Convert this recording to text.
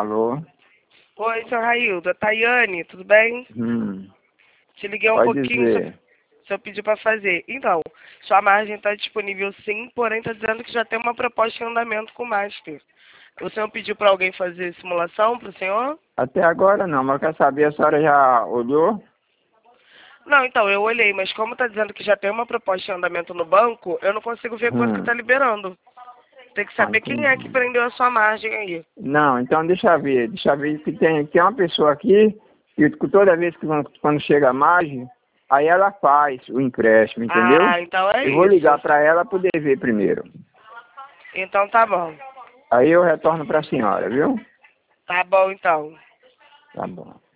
Alô? Oi, seu Raildo. Tayane, tudo bem? Te liguei um Pode pouquinho, dizer. seu pedido para fazer. Então, sua margem está disponível sim, porém está dizendo que já tem uma proposta em andamento com o Master. O senhor pediu para alguém fazer simulação para o senhor? Até agora não, mas quer saber, a senhora já olhou? Não, então, eu olhei, mas como está dizendo que já tem uma proposta em andamento no banco, eu não consigo ver quanto que está liberando. Tem que saber quem é que Entendi. prendeu a sua margem aí. Não, então deixa eu ver que tem uma pessoa aqui que toda vez que quando chega a margem, aí ela faz o empréstimo, entendeu? Ah, então é Eu vou isso. ligar para ela poder ver primeiro. Então tá bom. Aí eu retorno para a senhora, viu? Tá bom, então. Tá bom.